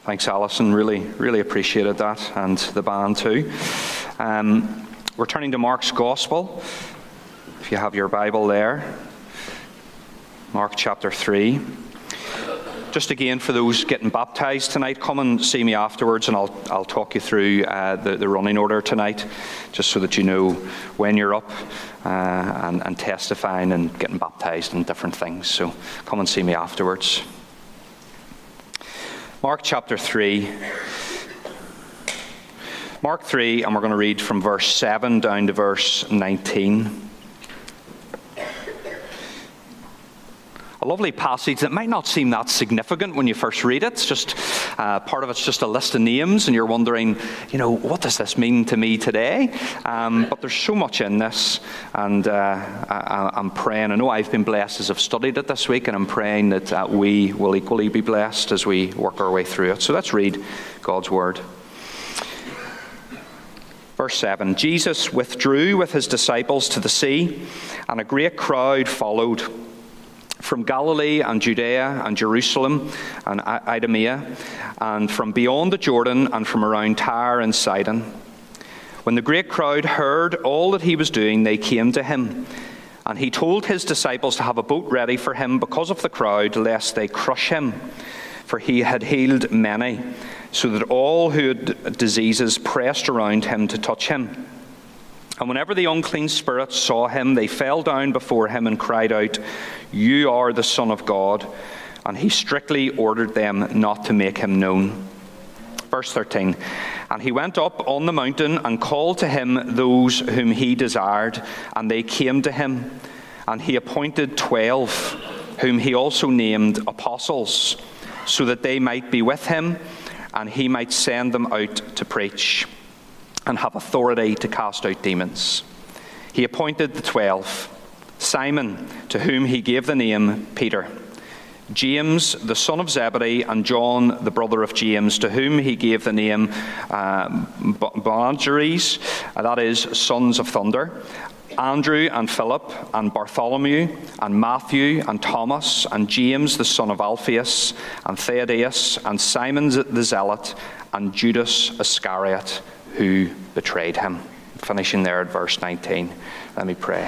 Thanks, Alison. Really appreciated that, and the band too. We're turning to Mark's Gospel. If you have your Bible there, Mark chapter 3. Just again, for those getting baptised tonight, come and see me afterwards, and I'll talk you through the running order tonight, just so that you know when you're up and testifying and getting baptised and different things. So come and see me afterwards. Mark chapter 3. Mark 3, and we're going to read from verse 7 down to verse 19. A lovely passage that might not seem that significant when you first read it. It's just part of it's just a list of names, and you're wondering, what does this mean to me today? But there's so much in this, and I'm praying. I know I've been blessed as I've studied it this week, and I'm praying that we will equally be blessed as we work our way through it. So let's read God's word. Verse 7, Jesus withdrew with his disciples to the sea, and a great crowd followed from Galilee and Judea and Jerusalem and Idumea, and from beyond the Jordan and from around Tyre and Sidon. When the great crowd heard all that he was doing, they came to him. And he told his disciples to have a boat ready for him because of the crowd, lest they crush him. For he had healed many, so that all who had diseases pressed around him to touch him. And whenever the unclean spirits saw him, they fell down before him and cried out, "You are the Son of God." And he strictly ordered them not to make him known. Verse 13, and he went up on the mountain and called to him those whom he desired, and they came to him. And he appointed 12, whom he also named apostles, so that they might be with him, and he might send them out to preach and have authority to cast out demons. He appointed the 12, Simon, to whom he gave the name Peter, James, the son of Zebedee, and John, the brother of James, to whom he gave the name Boanerges, that is, sons of thunder, Andrew and Philip and Bartholomew and Matthew and Thomas and James, the son of Alphaeus, and Thaddeus and Simon the Zealot, and Judas Iscariot, who betrayed him. Finishing there at verse 19. Let me pray.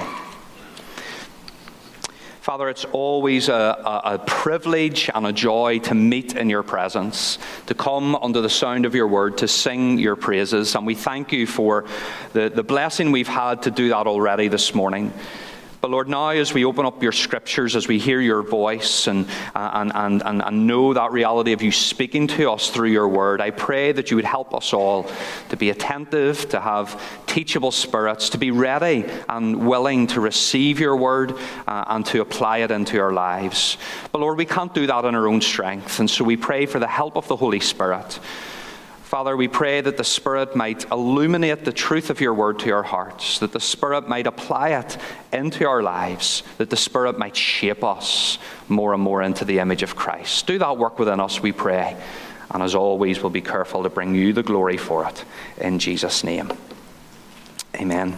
Father, it's always a privilege and a joy to meet in your presence, to come under the sound of your word, to sing your praises. And we thank you for the blessing we've had to do that already this morning. But Lord, now as we open up your scriptures, as we hear your voice and know that reality of you speaking to us through your word, I pray that you would help us all to be attentive, to have teachable spirits, to be ready and willing to receive your word and to apply it into our lives. But Lord, we can't do that in our own strength, and so we pray for the help of the Holy Spirit. Father, we pray that the Spirit might illuminate the truth of your word to our hearts, that the Spirit might apply it into our lives, that the Spirit might shape us more and more into the image of Christ. Do that work within us, we pray. And as always, we'll be careful to bring you the glory for it. In Jesus' name. Amen.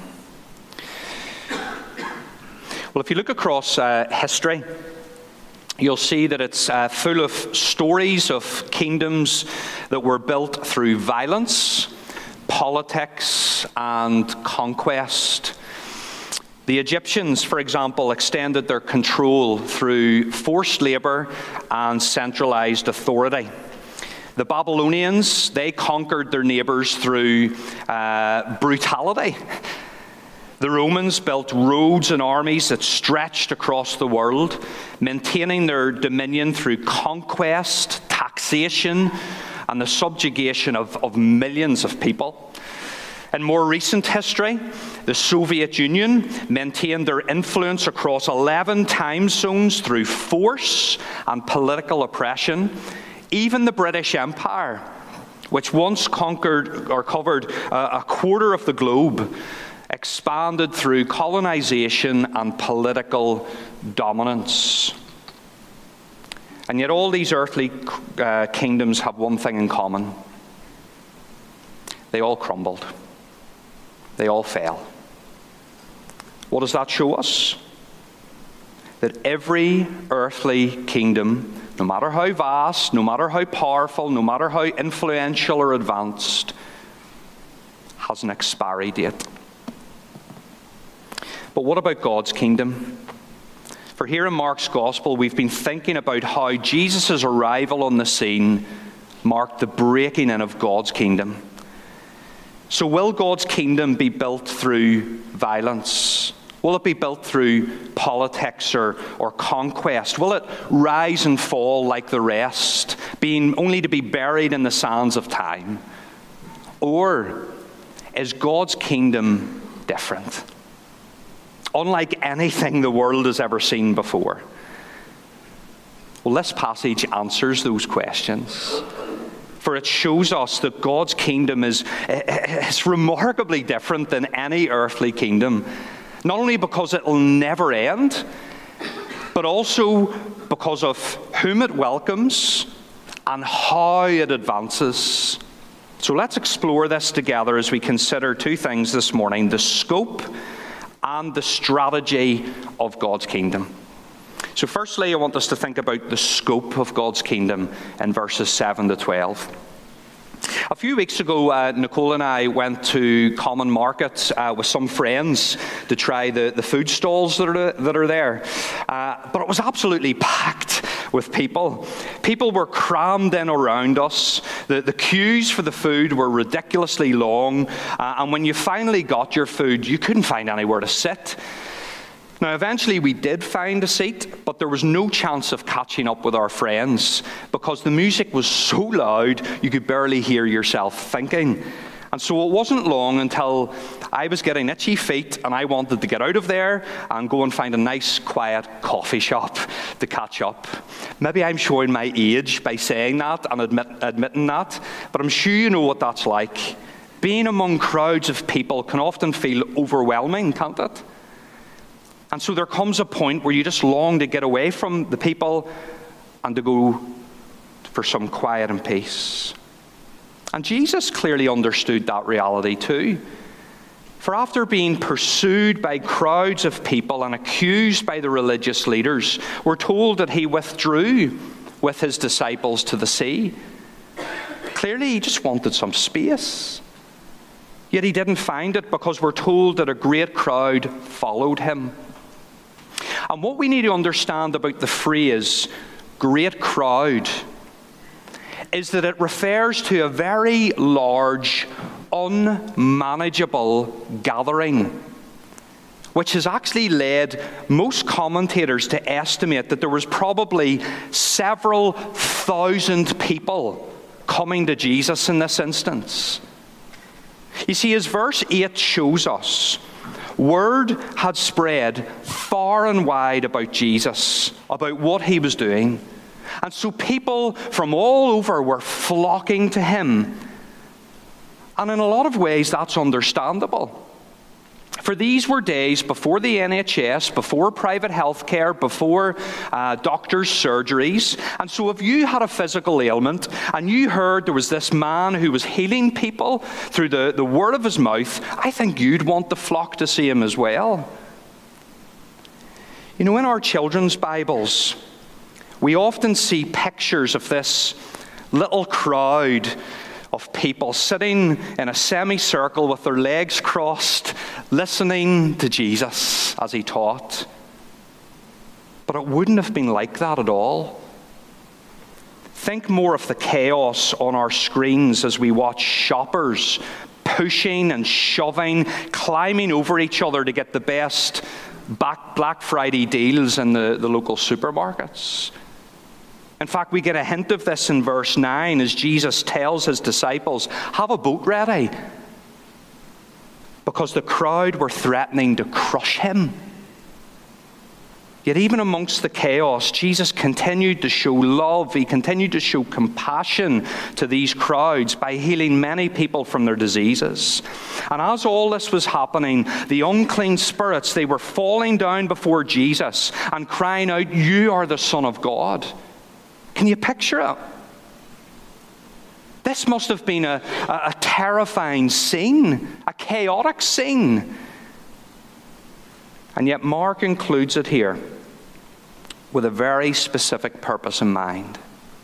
Well, if you look across history, you'll see that it's full of stories of kingdoms that were built through violence, politics, and conquest. The Egyptians, for example, extended their control through forced labor and centralized authority. The Babylonians, they conquered their neighbors through brutality. The Romans built roads and armies that stretched across the world, maintaining their dominion through conquest, taxation, and the subjugation of millions of people. In more recent history, the Soviet Union maintained their influence across 11 time zones through force and political oppression. Even the British Empire, which once conquered or covered a quarter of the globe, expanded through colonization and political dominance. And yet all these earthly kingdoms have one thing in common. They all crumbled. They all fell. What does that show us? That every earthly kingdom no matter how vast, no matter how powerful, no matter how influential or advanced, has an expiry date. But what about God's kingdom? For here in Mark's Gospel, we've been thinking about how Jesus' arrival on the scene marked the breaking in of God's kingdom. So will God's kingdom be built through violence? Will it be built through politics or conquest? Will it rise and fall like the rest, being only to be buried in the sands of time? Or is God's kingdom different? Unlike anything the world has ever seen before? Well, this passage answers those questions. For it shows us that God's kingdom is remarkably different than any earthly kingdom. Not only because it will never end, but also because of whom it welcomes and how it advances. So let's explore this together as we consider two things this morning: the scope and the strategy of God's kingdom. So firstly, I want us to think about the scope of God's kingdom in verses 7 to 12. A few weeks ago, Nicole and I went to Common Market with some friends to try the food stalls that are there. But it was absolutely packed with people. People were crammed in around us. The queues for the food were ridiculously long. And when you finally got your food, you couldn't find anywhere to sit. Now, eventually we did find a seat, but there was no chance of catching up with our friends because the music was so loud you could barely hear yourself thinking. And so it wasn't long until I was getting itchy feet and I wanted to get out of there and go and find a nice, quiet coffee shop to catch up. Maybe I'm showing my age by saying that and admitting that, but I'm sure you know what that's like. Being among crowds of people can often feel overwhelming, can't it? And so there comes a point where you just long to get away from the people and to go for some quiet and peace. And Jesus clearly understood that reality too. For after being pursued by crowds of people and accused by the religious leaders, we're told that he withdrew with his disciples to the sea. Clearly he just wanted some space. Yet he didn't find it because we're told that a great crowd followed him. And what we need to understand about the phrase great crowd is that it refers to a very large, unmanageable gathering, which has actually led most commentators to estimate that there was probably several thousand people coming to Jesus in this instance. You see, as verse 8 shows us, word had spread far and wide about Jesus, about what he was doing. And so people from all over were flocking to him. And in a lot of ways, that's understandable. For these were days before the NHS, before private health care, before doctors' surgeries. And so if you had a physical ailment and you heard there was this man who was healing people through the word of his mouth, I think you'd want to flock to see him as well. You know, in our children's Bibles, we often see pictures of this little crowd of people sitting in a semicircle with their legs crossed, listening to Jesus as he taught. But it wouldn't have been like that at all. Think more of the chaos on our screens as we watch shoppers pushing and shoving, climbing over each other to get the best Black Friday deals in the local supermarkets. In fact, we get a hint of this in verse 9 as Jesus tells his disciples, have a boat ready, because the crowd were threatening to crush him. Yet even amongst the chaos, Jesus continued to show love. He continued to show compassion to these crowds by healing many people from their diseases. And as all this was happening, the unclean spirits, they were falling down before Jesus and crying out, "You are the Son of God." Can you picture it? This must have been a terrifying scene, a chaotic scene. And yet Mark includes it here with a very specific purpose in mind.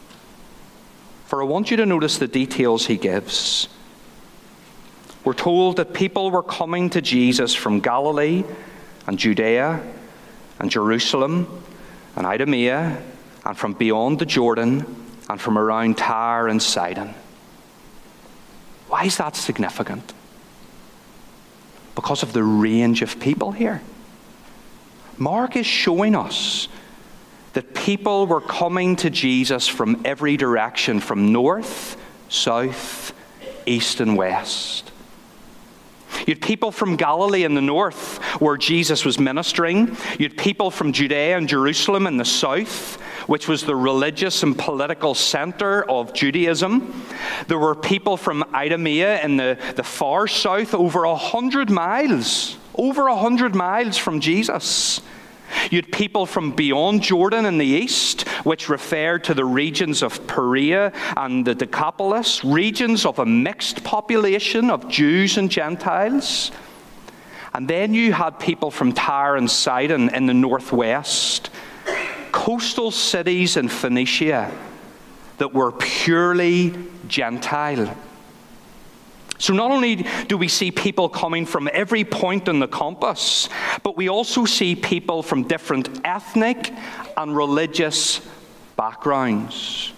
For I want you to notice the details he gives. We're told that people were coming to Jesus from Galilee and Judea and Jerusalem and Idumea and from beyond the Jordan and from around Tyre and Sidon. Why is that significant? Because of the range of people here. Mark is showing us that people were coming to Jesus from every direction, from north, south, east, and west. You had people from Galilee in the north, where Jesus was ministering. You had people from Judea and Jerusalem in the south, which was the religious and political center of Judaism. There were people from Idumea in the far south, over 100 miles from Jesus. You had people from beyond Jordan in the east, which referred to the regions of Perea and the Decapolis, regions of a mixed population of Jews and Gentiles. And then you had people from Tyre and Sidon in the northwest, coastal cities in Phoenicia that were purely Gentile. So not only do we see people coming from every point in the compass, but we also see people from different ethnic and religious backgrounds.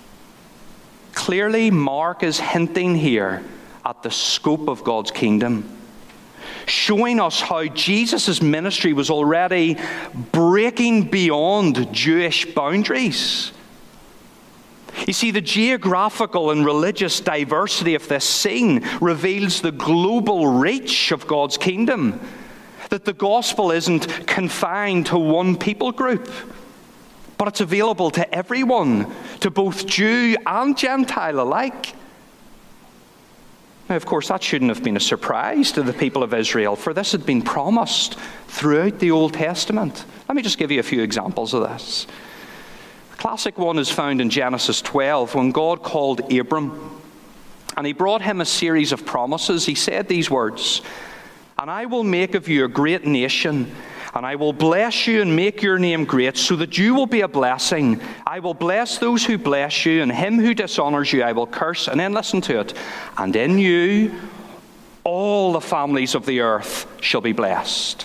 Clearly, Mark is hinting here at the scope of God's kingdom, showing us how Jesus' ministry was already breaking beyond Jewish boundaries. You see, the geographical and religious diversity of this scene reveals the global reach of God's kingdom, that the gospel isn't confined to one people group, but it's available to everyone, to both Jew and Gentile alike. Now, of course, that shouldn't have been a surprise to the people of Israel, for this had been promised throughout the Old Testament. Let me just give you a few examples of this. Classic one is found in Genesis 12, when God called Abram and he brought him a series of promises. He said these words, "And I will make of you a great nation, and I will bless you and make your name great, so that you will be a blessing. I will bless those who bless you, and him who dishonors you I will curse." And then listen to it. "And in you all the families of the earth shall be blessed."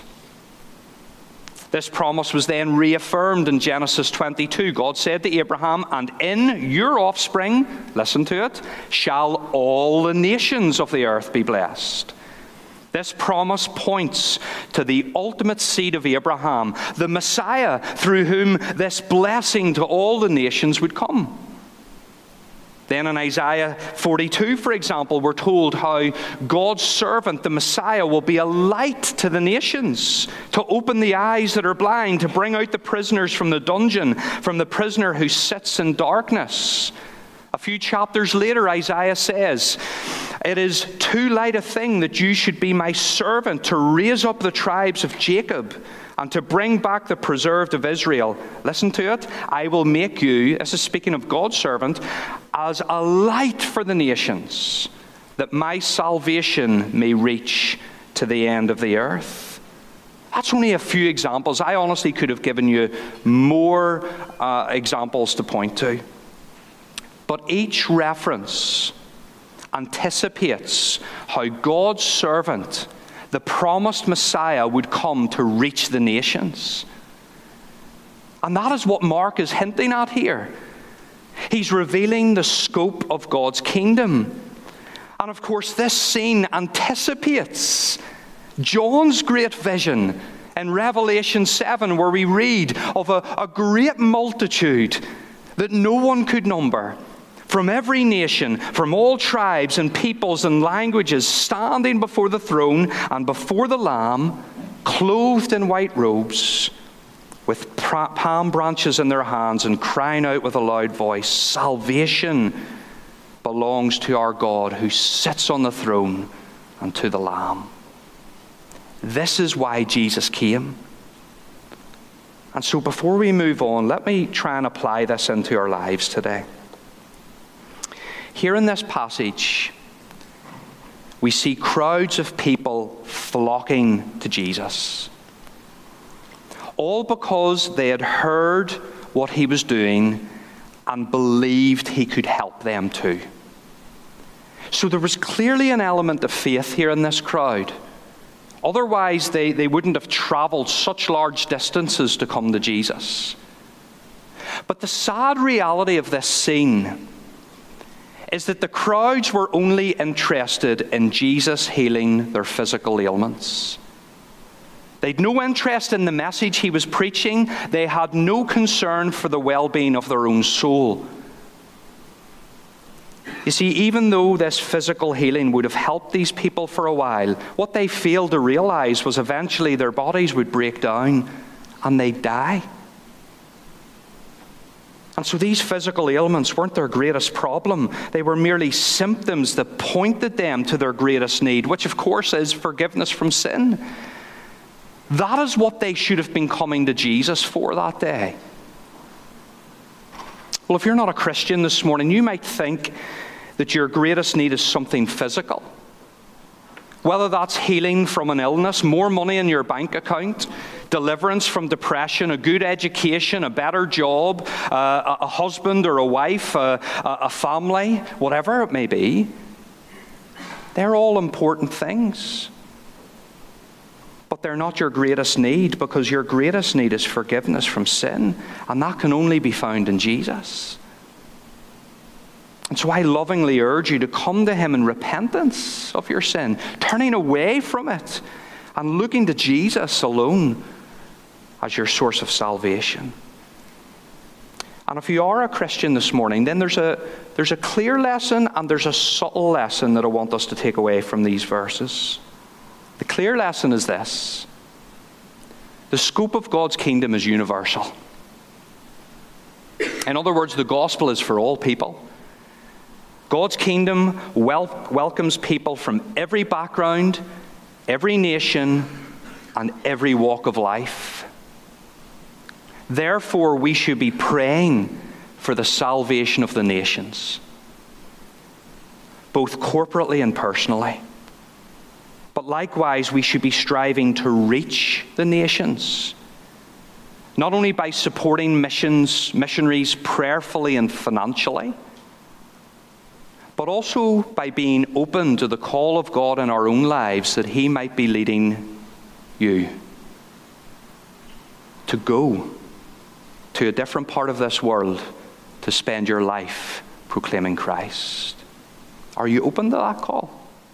This promise was then reaffirmed in Genesis 22. God said to Abraham, "And in your offspring," listen to it, "shall all the nations of the earth be blessed." This promise points to the ultimate seed of Abraham, the Messiah, through whom this blessing to all the nations would come. Then in Isaiah 42, for example, we're told how God's servant, the Messiah, will be a light to the nations, to open the eyes that are blind, to bring out the prisoners from the dungeon, from the prisoner who sits in darkness. A few chapters later, Isaiah says, "It is too light a thing that you should be my servant, to raise up the tribes of Jacob and to bring back the preserved of Israel." Listen to it. "I will make you," this is speaking of God's servant, "as a light for the nations, that my salvation may reach to the end of the earth." That's only a few examples. I honestly could have given you more examples to point to. But each reference anticipates how God's servant, the promised Messiah, would come to reach the nations. And that is what Mark is hinting at here. He's revealing the scope of God's kingdom. And of course, this scene anticipates John's great vision in Revelation 7, where we read of a great multitude that no one could number, from every nation, from all tribes and peoples and languages, standing before the throne and before the Lamb, clothed in white robes, with palm branches in their hands, and crying out with a loud voice, "Salvation belongs to our God who sits on the throne and to the Lamb." This is why Jesus came. And so before we move on, let me try and apply this into our lives today. Here in this passage, we see crowds of people flocking to Jesus. all because they had heard what he was doing and believed he could help them too. So there was clearly an element of faith here in this crowd. Otherwise, they wouldn't have traveled such large distances to come to Jesus. But the sad reality of this scene is that the crowds were only interested in Jesus healing their physical ailments. They'd no interest in the message he was preaching. They had no concern for the well-being of their own soul. You see, even though this physical healing would have helped these people for a while, what they failed to realize was eventually their bodies would break down and they'd die. And so these physical ailments weren't their greatest problem. They were merely symptoms that pointed them to their greatest need, which of course is forgiveness from sin. That is what they should have been coming to Jesus for that day. Well, if you're not a Christian this morning, you might think that your greatest need is something physical. Whether that's healing from an illness, more money in your bank account, deliverance from depression, a good education, a better job, a husband or a wife, a family, whatever it may be. They're all important things. But they're not your greatest need, because your greatest need is forgiveness from sin, and that can only be found in Jesus. And so I lovingly urge you to come to him in repentance of your sin, turning away from it and looking to Jesus alone as your source of salvation. And if you are a Christian this morning, then there's a clear lesson and there's a subtle lesson that I want us to take away from these verses. The clear lesson is this: the scope of God's kingdom is universal. In other words, the gospel is for all people. God's kingdom welcomes people from every background, every nation, and every walk of life. Therefore, we should be praying for the salvation of the nations, both corporately and personally. But likewise, we should be striving to reach the nations, not only by supporting missionaries prayerfully and financially, but also by being open to the call of God in our own lives, that he might be leading you to go to a different part of this world to spend your life proclaiming Christ. Are you open to that call?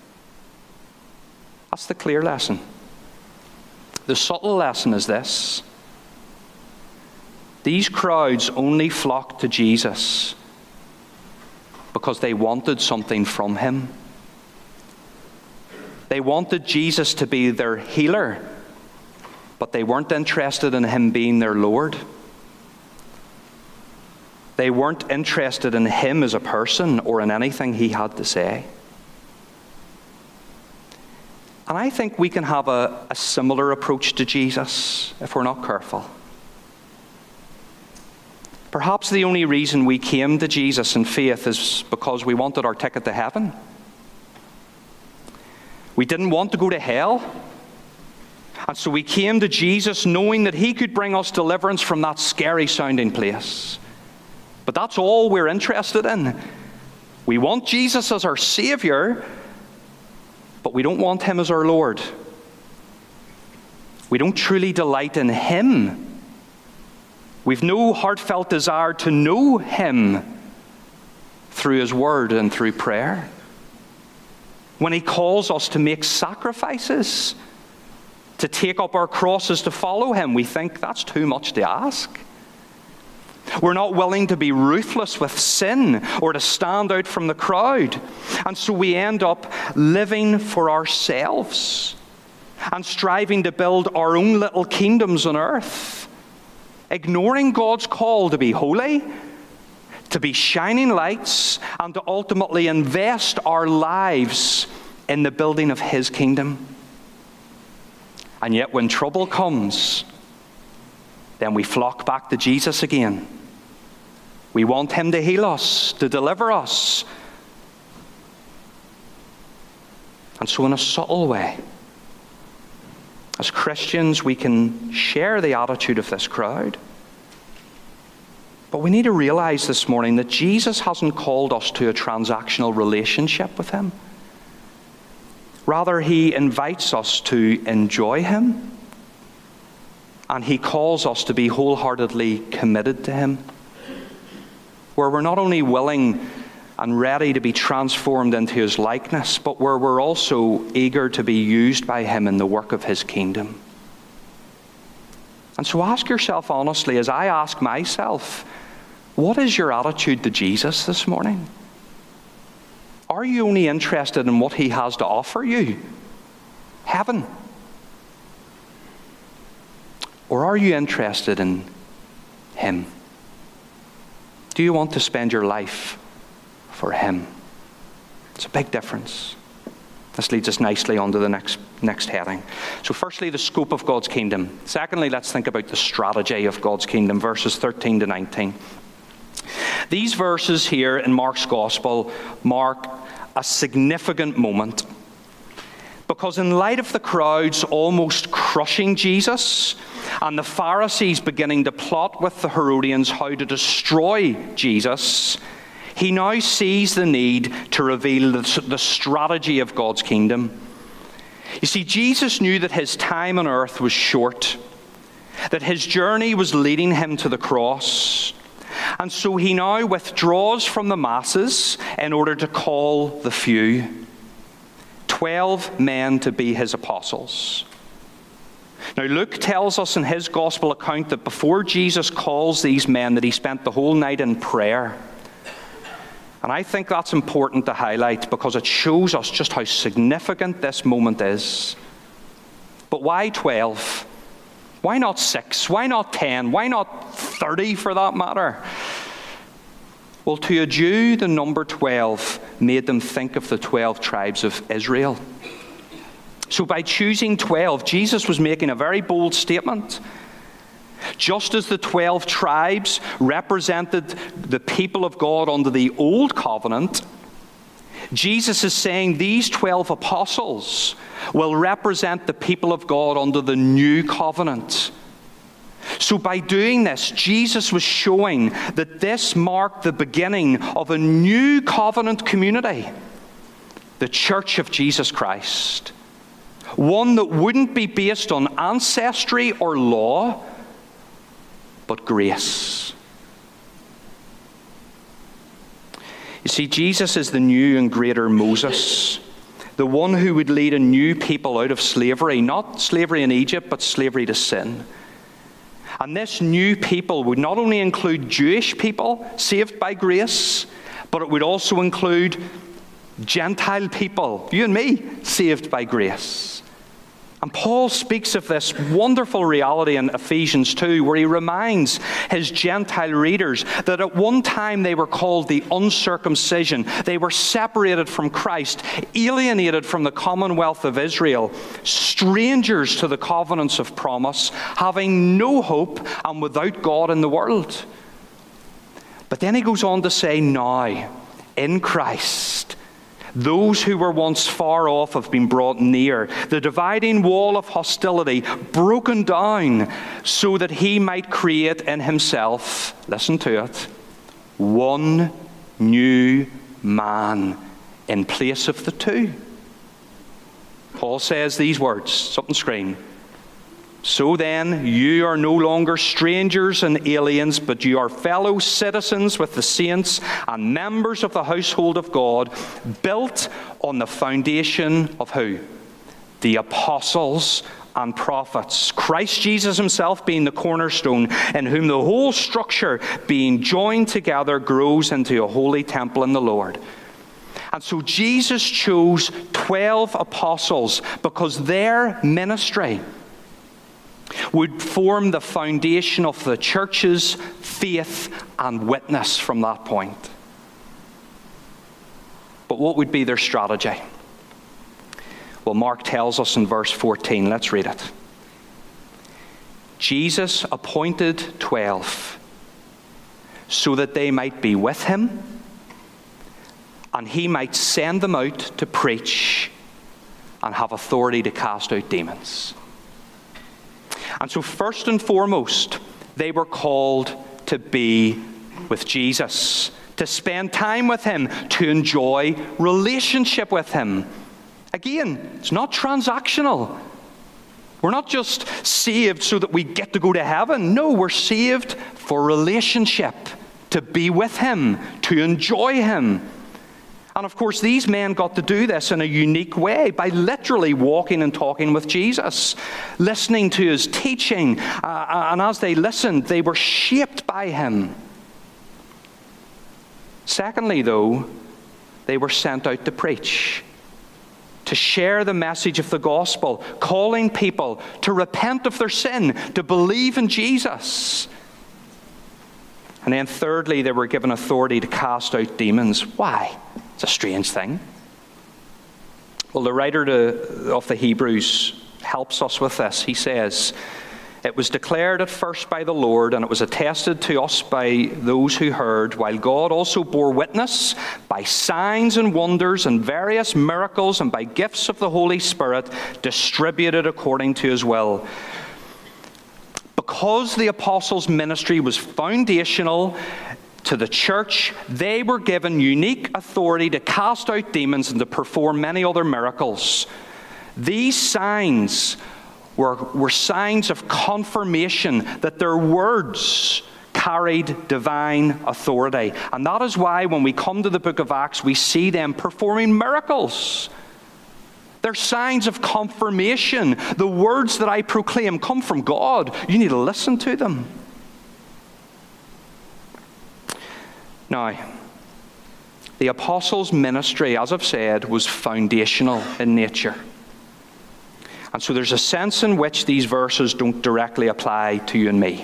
That's the clear lesson. The subtle lesson is this: these crowds only flocked to Jesus because they wanted something from him. They wanted Jesus to be their healer, but they weren't interested in him being their Lord. They weren't interested in him as a person or in anything he had to say. And I think we can have a similar approach to Jesus if we're not careful. Perhaps the only reason we came to Jesus in faith is because we wanted our ticket to heaven. We didn't want to go to hell. And so we came to Jesus knowing that he could bring us deliverance from that scary sounding place. But that's all we're interested in. We want Jesus as our Savior, but we don't want him as our Lord. We don't truly delight in him. We've no heartfelt desire to know him through his word and through prayer. When he calls us to make sacrifices, to take up our crosses to follow him, we think that's too much to ask. We're not willing to be ruthless with sin or to stand out from the crowd. And so we end up living for ourselves and striving to build our own little kingdoms on earth, ignoring God's call to be holy, to be shining lights, and to ultimately invest our lives in the building of his kingdom. And yet when trouble comes, then we flock back to Jesus again. We want him to heal us, to deliver us. And so in a subtle way, as Christians, we can share the attitude of this crowd. But we need to realize this morning that Jesus hasn't called us to a transactional relationship with him. Rather, he invites us to enjoy him, and he calls us to be wholeheartedly committed to him, where we're not only willing and ready to be transformed into his likeness, but where we're also eager to be used by him in the work of his kingdom. And so ask yourself honestly, as I ask myself, what is your attitude to Jesus this morning? Are you only interested in what he has to offer you? Heaven. Or are you interested in him? Do you want to spend your life for him? It's a big difference. This leads us nicely on to the next heading. So firstly, the scope of God's kingdom. Secondly, let's think about the strategy of God's kingdom, verses 13 to 19. These verses here in Mark's Gospel mark a significant moment, because in light of the crowds almost crushing Jesus and the Pharisees beginning to plot with the Herodians how to destroy Jesus, he now sees the need to reveal the strategy of God's kingdom. You see, Jesus knew that his time on earth was short, that his journey was leading him to the cross, and so he now withdraws from the masses in order to call the few, 12 men to be his apostles. Now, Luke tells us in his gospel account that before Jesus calls these men, that he spent the whole night in prayer. And I think that's important to highlight, because it shows us just how significant this moment is. But why 12? Why not 6? Why not 10? Why not 30 for that matter? Well, to a Jew, the number 12 made them think of the 12 tribes of Israel. So by choosing 12, Jesus was making a very bold statement. Just as the 12 tribes represented the people of God under the old covenant, Jesus is saying these 12 apostles will represent the people of God under the new covenant. So by doing this, Jesus was showing that this marked the beginning of a new covenant community, the Church of Jesus Christ. One that wouldn't be based on ancestry or law, but grace. You see, Jesus is the new and greater Moses, the one who would lead a new people out of slavery, not slavery in Egypt, but slavery to sin. And this new people would not only include Jewish people saved by grace, but it would also include Gentile people, you and me, saved by grace. And Paul speaks of this wonderful reality in Ephesians 2, where he reminds his Gentile readers that at one time they were called the uncircumcision. They were separated from Christ, alienated from the commonwealth of Israel, strangers to the covenants of promise, having no hope and without God in the world. But then he goes on to say, now, in Christ, those who were once far off have been brought near, the dividing wall of hostility broken down, so that he might create in himself, listen to it, one new man in place of the two. Paul says these words, something scream. So then, you are no longer strangers and aliens, but you are fellow citizens with the saints and members of the household of God, built on the foundation of who? The apostles and prophets. Christ Jesus himself being the cornerstone, in whom the whole structure, being joined together, grows into a holy temple in the Lord. And so Jesus chose 12 apostles because their ministry would form the foundation of the church's faith and witness from that point. But what would be their strategy? Well, Mark tells us in verse 14. Let's read it. Jesus appointed 12 so that they might be with him, and he might send them out to preach and have authority to cast out demons. And so first and foremost, they were called to be with Jesus, to spend time with him, to enjoy relationship with him. Again, it's not transactional. We're not just saved so that we get to go to heaven. No, we're saved for relationship, to be with him, to enjoy him. And of course, these men got to do this in a unique way by literally walking and talking with Jesus, listening to his teaching. And as they listened, they were shaped by him. Secondly, though, they were sent out to preach, to share the message of the gospel, calling people to repent of their sin, to believe in Jesus. And then thirdly, they were given authority to cast out demons. Why? It's a strange thing. Well, the writer of the Hebrews helps us with this. He says, "It was declared at first by the Lord, and it was attested to us by those who heard, while God also bore witness by signs and wonders and various miracles and by gifts of the Holy Spirit distributed according to his will." Because the apostles' ministry was foundational to the church, they were given unique authority to cast out demons and to perform many other miracles. These signs were signs of confirmation that their words carried divine authority. And that is why when we come to the book of Acts, we see them performing miracles. They're signs of confirmation. The words that I proclaim come from God. You need to listen to them. Now, the apostles' ministry, as I've said, was foundational in nature. And so there's a sense in which these verses don't directly apply to you and me.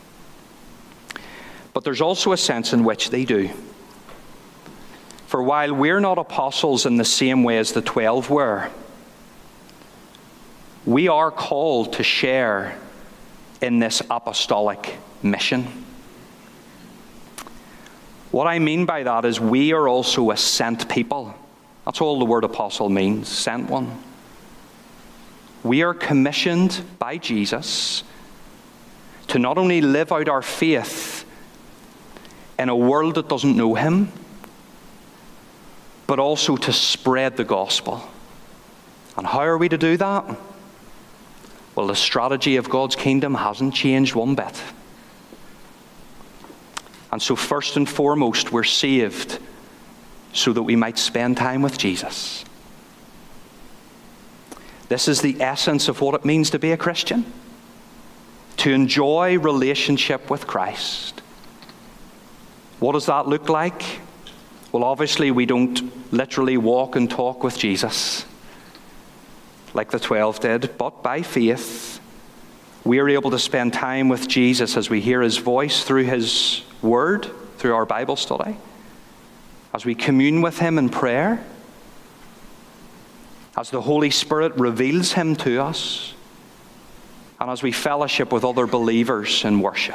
But there's also a sense in which they do. For while we're not apostles in the same way as the 12 were, we are called to share in this apostolic mission. What I mean by that is we are also a sent people. That's all the word apostle means, sent one. We are commissioned by Jesus to not only live out our faith in a world that doesn't know him, but also to spread the gospel. And how are we to do that? Well, the strategy of God's kingdom hasn't changed one bit. And so first and foremost, we're saved so that we might spend time with Jesus. This is the essence of what it means to be a Christian. To enjoy relationship with Christ. What does that look like? Well, obviously we don't literally walk and talk with Jesus like the 12 did, but by faith, we are able to spend time with Jesus as we hear his voice through his word, through our Bible study, as we commune with him in prayer, as the Holy Spirit reveals him to us, and as we fellowship with other believers in worship.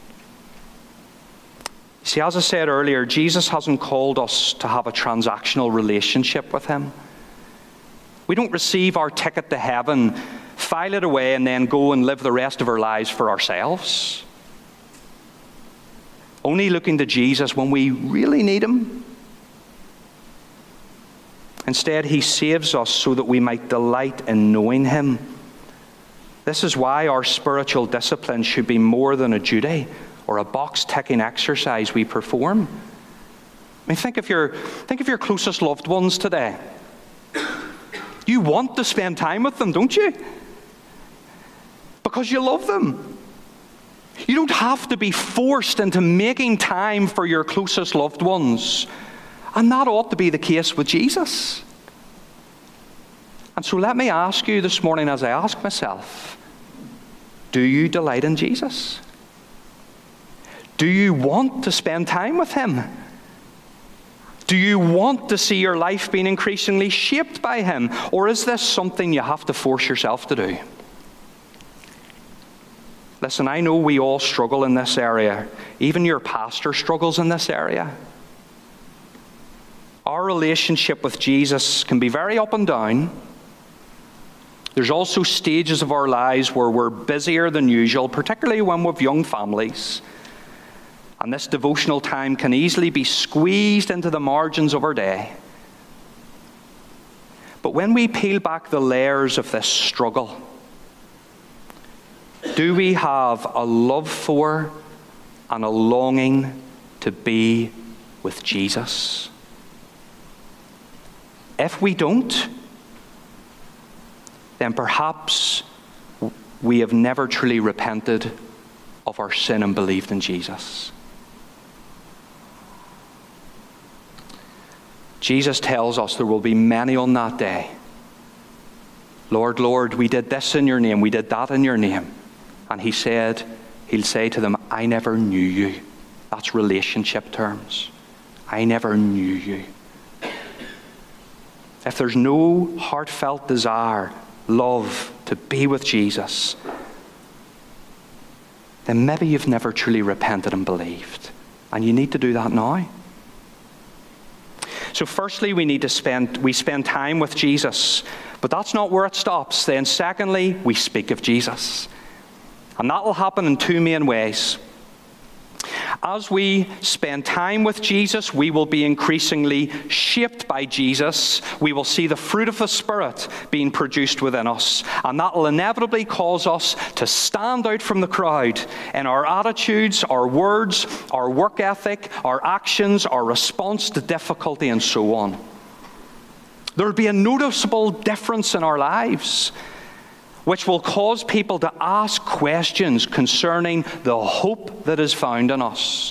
See, as I said earlier, Jesus hasn't called us to have a transactional relationship with him. We don't receive our ticket to heaven, file it away, and then go and live the rest of our lives for ourselves. Only looking to Jesus when we really need him. Instead, he saves us so that we might delight in knowing him. This is why our spiritual discipline should be more than a duty or a box-ticking exercise we perform. I mean, think of your closest loved ones today. You want to spend time with them, don't you? Because you love them. You don't have to be forced into making time for your closest loved ones. And that ought to be the case with Jesus. And so let me ask you this morning, as I ask myself, do you delight in Jesus? Do you want to spend time with him? Do you want to see your life being increasingly shaped by him? Or is this something you have to force yourself to do? Listen, I know we all struggle in this area. Even your pastor struggles in this area. Our relationship with Jesus can be very up and down. There's also stages of our lives where we're busier than usual, particularly when we've young families. And this devotional time can easily be squeezed into the margins of our day. But when we peel back the layers of this struggle, do we have a love for and a longing to be with Jesus? If we don't, then perhaps we have never truly repented of our sin and believed in Jesus. Jesus tells us there will be many on that day. Lord, Lord, we did this in your name, we did that in your name. And he'll say to them, I never knew you. That's relationship terms. I never knew you. If there's no heartfelt desire, love to be with Jesus, then maybe you've never truly repented and believed. And you need to do that now. So firstly, we spend time with Jesus. But that's not where it stops. Then secondly, we speak of Jesus. And that will happen in two main ways. As we spend time with Jesus, we will be increasingly shaped by Jesus. We will see the fruit of the Spirit being produced within us. And that will inevitably cause us to stand out from the crowd in our attitudes, our words, our work ethic, our actions, our response to difficulty, and so on. There will be a noticeable difference in our lives, which will cause people to ask questions concerning the hope that is found in us.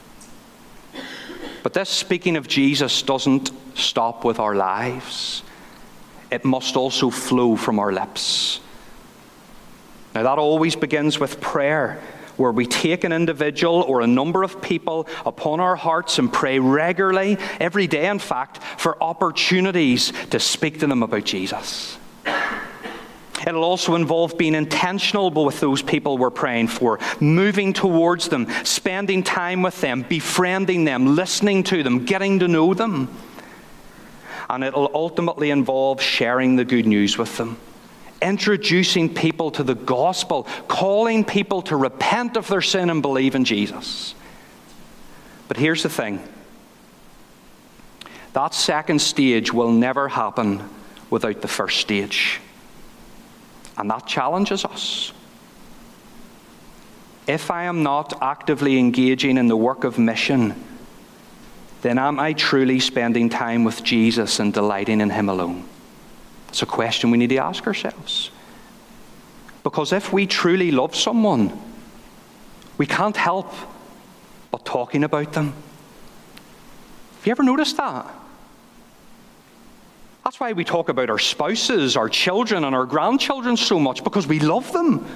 But this speaking of Jesus doesn't stop with our lives. It must also flow from our lips. Now that always begins with prayer, where we take an individual or a number of people upon our hearts and pray regularly, every day in fact, for opportunities to speak to them about Jesus. It'll also involve being intentional with those people we're praying for, moving towards them, spending time with them, befriending them, listening to them, getting to know them. And it'll ultimately involve sharing the good news with them, introducing people to the gospel, calling people to repent of their sin and believe in Jesus. But here's the thing. That second stage will never happen without the first stage. And that challenges us. If I am not actively engaging in the work of mission, then am I truly spending time with Jesus and delighting in him alone? It's a question we need to ask ourselves. Because if we truly love someone, we can't help but talking about them. Have you ever noticed that? That's why we talk about our spouses, our children, and our grandchildren so much, because we love them.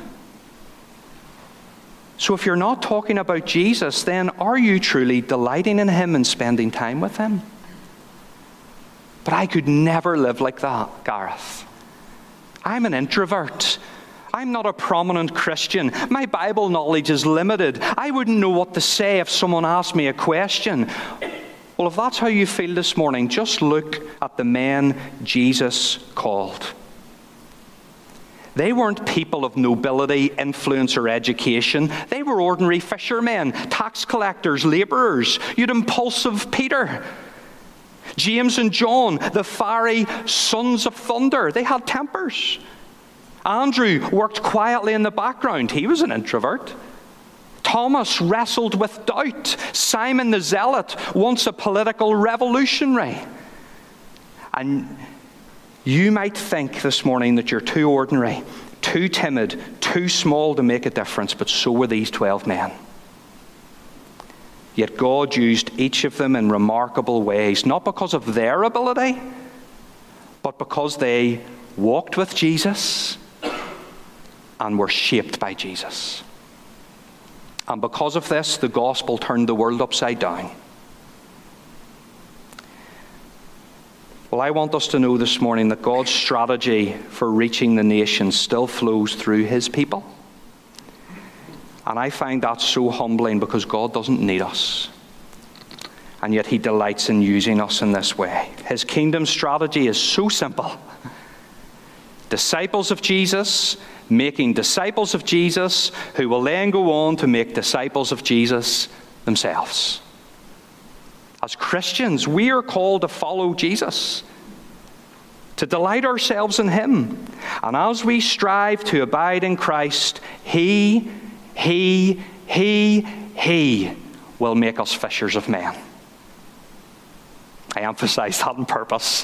So if you're not talking about Jesus, then are you truly delighting in him and spending time with him? But I could never live like that, Gareth. I'm an introvert. I'm not a prominent Christian. My Bible knowledge is limited. I wouldn't know what to say if someone asked me a question. Well, if that's how you feel this morning, just look at the men Jesus called. They weren't people of nobility, influence, or education. They were ordinary fishermen, tax collectors, laborers. You'd impulsive Peter. James and John, the fiery sons of thunder. They had tempers. Andrew worked quietly in the background. He was an introvert. Thomas wrestled with doubt. Simon the Zealot, once a political revolutionary. And you might think this morning that you're too ordinary, too timid, too small to make a difference, but so were these 12 men. Yet God used each of them in remarkable ways, not because of their ability, but because they walked with Jesus and were shaped by Jesus. And because of this, the gospel turned the world upside down. Well, I want us to know this morning that God's strategy for reaching the nations still flows through his people. And I find that so humbling, because God doesn't need us. And yet he delights in using us in this way. His kingdom strategy is so simple. Disciples of Jesus, making disciples of Jesus, who will then go on to make disciples of Jesus themselves. As Christians, we are called to follow Jesus, to delight ourselves in him. And as we strive to abide in Christ, he will make us fishers of men. I emphasize that on purpose.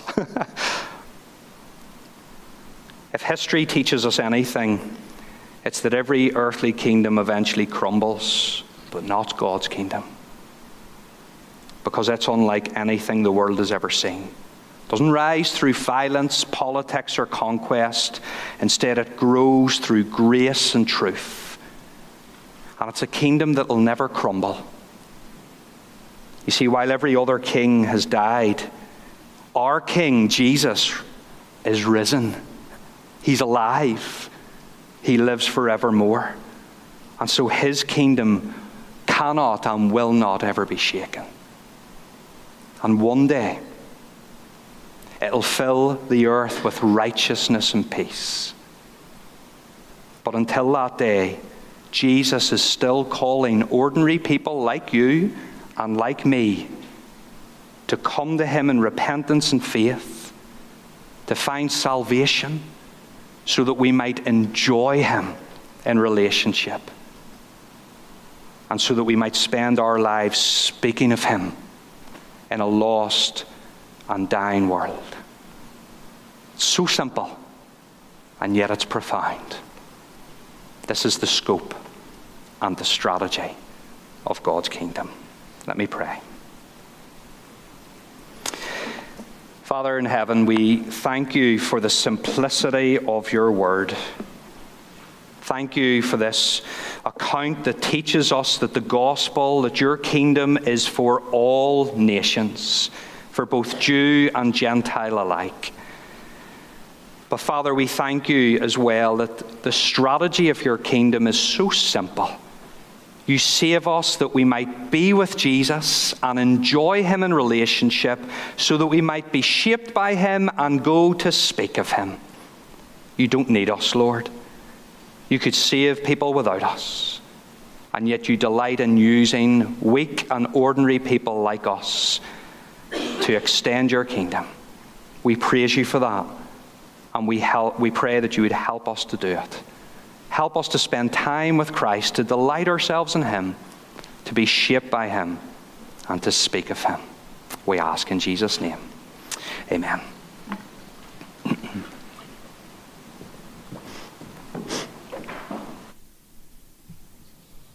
If history teaches us anything, it's that every earthly kingdom eventually crumbles, but not God's kingdom. Because it's unlike anything the world has ever seen. It doesn't rise through violence, politics, or conquest. Instead, it grows through grace and truth. And it's a kingdom that will never crumble. You see, while every other king has died, our King, Jesus, is risen. He's alive. He lives forevermore. And so his kingdom cannot and will not ever be shaken. And one day, it'll fill the earth with righteousness and peace. But until that day, Jesus is still calling ordinary people like you and like me to come to him in repentance and faith, to find salvation, so that we might enjoy him in relationship, and so that we might spend our lives speaking of him in a lost and dying world. It's so simple, and yet it's profound. This is the scope and the strategy of God's kingdom. Let me pray. Father in heaven, we thank you for the simplicity of your word. Thank you for this account that teaches us that the gospel, that your kingdom is for all nations, for both Jew and Gentile alike. But Father, we thank you as well that the strategy of your kingdom is so simple. You save us that we might be with Jesus and enjoy him in relationship, so that we might be shaped by him and go to speak of him. You don't need us, Lord. You could save people without us. And yet you delight in using weak and ordinary people like us to extend your kingdom. We praise you for that. And we pray that you would help us to do it. Help us to spend time with Christ, to delight ourselves in him, to be shaped by him, and to speak of him. We ask in Jesus' name. Amen.